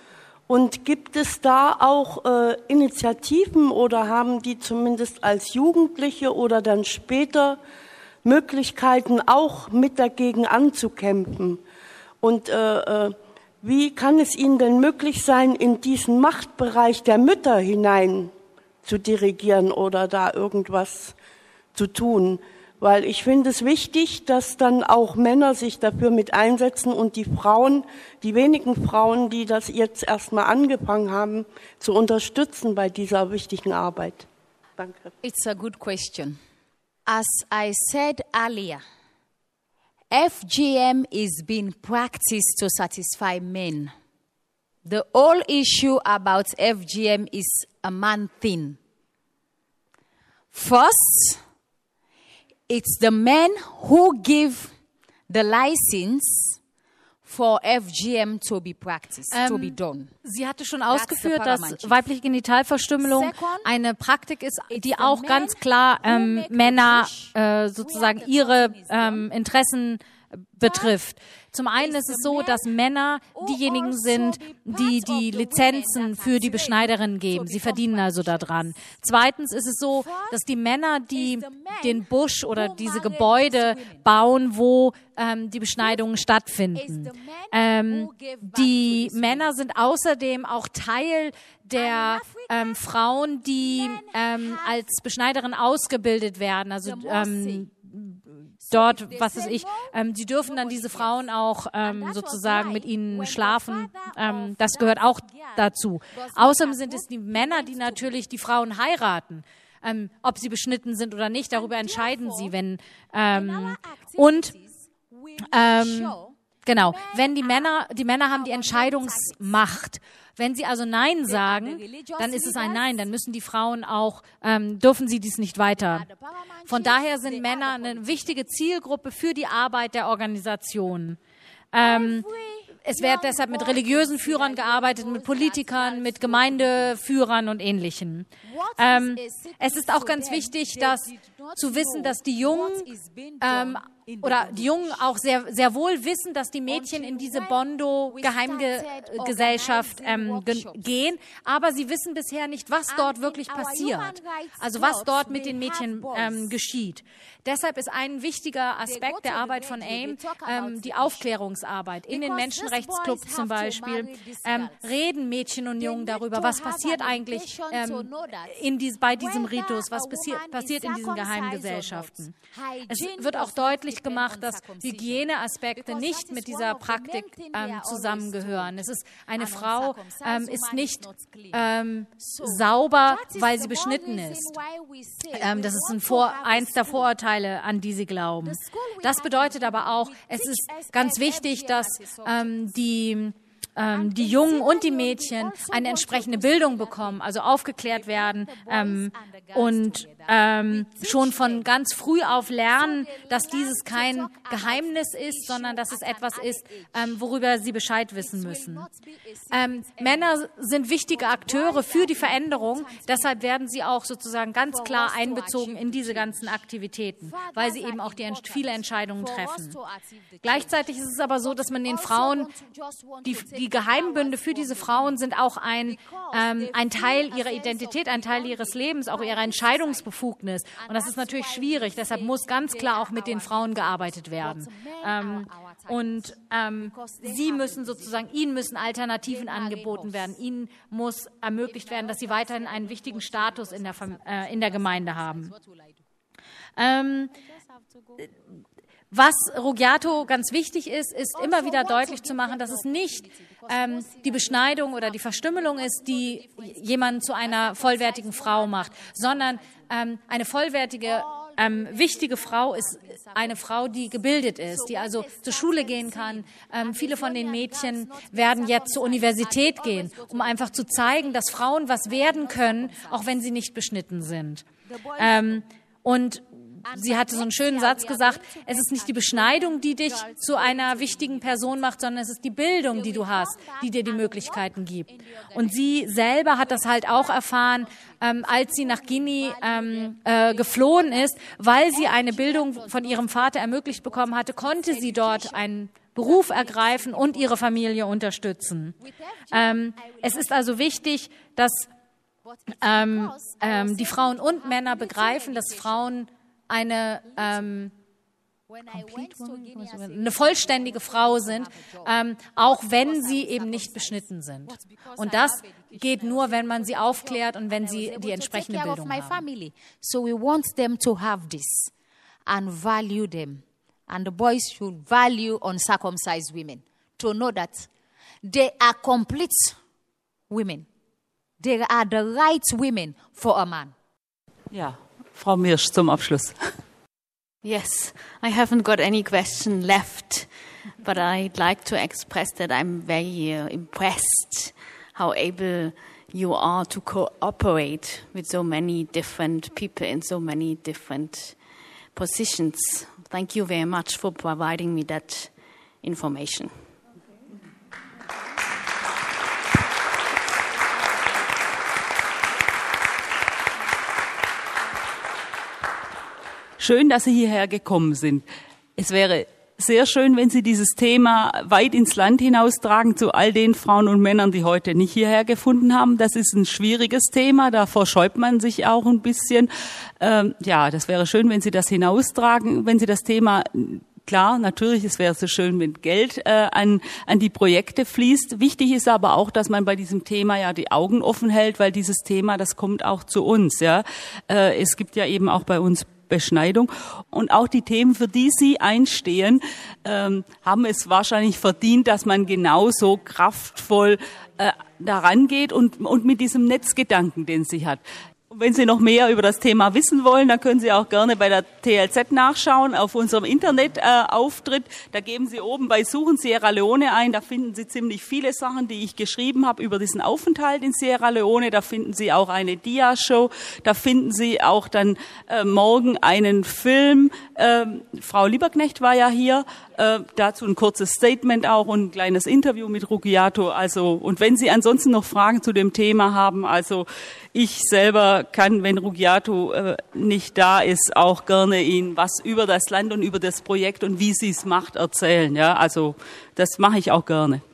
Und gibt es da auch Initiativen oder haben die zumindest als Jugendliche oder dann später Möglichkeiten, auch mit dagegen anzukämpfen? Und wie kann es ihnen denn möglich sein, in diesen Machtbereich der Mütter hinein zu dirigieren oder da irgendwas zu tun? Weil ich finde es wichtig, dass dann auch Männer sich dafür mit einsetzen und die Frauen, die wenigen Frauen, die das jetzt erstmal angefangen haben, zu unterstützen bei dieser wichtigen Arbeit. Danke. It's a good question. As I said earlier, FGM is being practiced to satisfy men. The whole issue about FGM is a man thing. First, it's the men who give the license for FGM to be practiced, to be done. Sie hatte schon ausgeführt, dass weibliche Genitalverstümmelung eine Praktik ist, die auch ganz klar Männer sozusagen ihre Interessen betrifft. Zum einen ist es so, dass Männer diejenigen sind, die die Lizenzen für die Beschneiderinnen geben. Sie verdienen also daran. Zweitens ist es so, dass die Männer, die den Busch oder diese Gebäude bauen, wo die Beschneidungen stattfinden. Die Männer sind außerdem auch Teil der Frauen, die als Beschneiderin ausgebildet werden. Also dort, was weiß ich, sie dürfen dann diese Frauen auch sozusagen mit ihnen schlafen. Das gehört auch dazu. Außerdem sind es die Männer, die natürlich die Frauen heiraten. Ob sie beschnitten sind oder nicht, darüber entscheiden sie. Genau, wenn die Männer haben die Entscheidungsmacht. Wenn sie also Nein sagen, dann ist es ein Nein, dann müssen die Frauen auch, dürfen sie dies nicht weiter. Von daher sind Männer eine wichtige Zielgruppe für die Arbeit der Organisation. Es wird deshalb mit religiösen Führern gearbeitet, mit Politikern, mit Gemeindeführern und Ähnlichem. Es ist auch ganz wichtig, zu wissen, dass die Jungen auch sehr, sehr wohl wissen, dass die Mädchen in diese Bondo-Geheimgesellschaft gehen, aber sie wissen bisher nicht, was dort wirklich passiert, also was dort mit den Mädchen geschieht. Deshalb ist ein wichtiger Aspekt der Arbeit von AIM die Aufklärungsarbeit. In den Menschenrechtsclubs zum Beispiel reden Mädchen und Jungen darüber, was passiert eigentlich bei diesem Ritus, was passiert in diesen Geheimgesellschaften. Es wird auch deutlich gemacht, dass Hygieneaspekte nicht mit dieser Praktik zusammengehören. Eine Frau ist nicht sauber, weil sie beschnitten ist. Das ist eins der Vorurteile, an die sie glauben. Das bedeutet aber auch, es ist ganz wichtig, dass die Jungen und die Mädchen eine entsprechende Bildung bekommen, also aufgeklärt werden und schon von ganz früh auf lernen, dass dieses kein Geheimnis ist, sondern dass es etwas ist, worüber sie Bescheid wissen müssen. Männer sind wichtige Akteure für die Veränderung, deshalb werden sie auch sozusagen ganz klar einbezogen in diese ganzen Aktivitäten, weil sie eben auch viele Entscheidungen treffen. Gleichzeitig ist es aber so, dass man den Frauen, die Geheimbünde für diese Frauen sind auch ein Teil ihrer Identität, ein Teil ihres Lebens, auch ihrer Entscheidungsbefugnis. Und das ist natürlich schwierig, deshalb muss ganz klar auch mit den Frauen gearbeitet werden. Ihnen müssen Alternativen angeboten werden. Ihnen muss ermöglicht werden, dass sie weiterhin einen wichtigen Status in der Gemeinde haben. Was Ruggiato ganz wichtig ist immer wieder deutlich zu machen, dass es nicht die Beschneidung oder die Verstümmelung ist, die jemanden zu einer vollwertigen Frau macht, sondern eine vollwertige, wichtige Frau ist eine Frau, die gebildet ist, die also zur Schule gehen kann. Viele von den Mädchen werden jetzt zur Universität gehen, um einfach zu zeigen, dass Frauen was werden können, auch wenn sie nicht beschnitten sind. Und sie hatte so einen schönen Satz gesagt, es ist nicht die Beschneidung, die dich zu einer wichtigen Person macht, sondern es ist die Bildung, die du hast, die dir die Möglichkeiten gibt. Und sie selber hat das halt auch erfahren, als sie nach Guinea geflohen ist, weil sie eine Bildung von ihrem Vater ermöglicht bekommen hatte, konnte sie dort einen Beruf ergreifen und ihre Familie unterstützen. Es ist also wichtig, dass die Frauen und Männer begreifen, dass Frauen eine vollständige Frau sind, auch wenn sie eben nicht beschnitten sind. Und das geht nur, wenn man sie aufklärt und wenn sie die entsprechende Bildung haben. So we want them to have this and value them. And the boys should value uncircumcised women to know that they are complete women. They are the right women for a man. Ja, Frau Mirsch zum Abschluss. Yes, I haven't got any question left, but I'd like to express that I'm very impressed how able you are to cooperate with so many different people in so many different positions. Thank you very much for providing me that information. Schön, dass Sie hierher gekommen sind. Es wäre sehr schön, wenn Sie dieses Thema weit ins Land hinaustragen zu all den Frauen und Männern, die heute nicht hierher gefunden haben. Das ist ein schwieriges Thema, davor scheut man sich auch ein bisschen. Ja, das wäre schön, wenn Sie das hinaustragen, wenn Sie das Thema, klar, natürlich, es wäre so schön, wenn Geld an die Projekte fließt. Wichtig ist aber auch, dass man bei diesem Thema ja die Augen offen hält, weil dieses Thema, das kommt auch zu uns. Ja, es gibt ja eben auch bei uns Beschneidung. Und auch die Themen, für die Sie einstehen, haben es wahrscheinlich verdient, dass man genauso kraftvoll daran geht und mit diesem Netzgedanken, den sie hat. Und wenn Sie noch mehr über das Thema wissen wollen, dann können Sie auch gerne bei der TLZ nachschauen, auf unserem Internetauftritt. Da geben Sie oben bei Suchen Sierra Leone ein, da finden Sie ziemlich viele Sachen, die ich geschrieben habe über diesen Aufenthalt in Sierra Leone. Da finden Sie auch eine Dia-Show, da finden Sie auch dann morgen einen Film. Frau Lieberknecht war ja hier, dazu ein kurzes Statement auch und ein kleines Interview mit Ruggiato. Also, und wenn Sie ansonsten noch Fragen zu dem Thema haben, also ich selber kann, wenn Ruggiato nicht da ist, auch gerne Ihnen was über das Land und über das Projekt und wie sie es macht erzählen. Ja, also das mache ich auch gerne.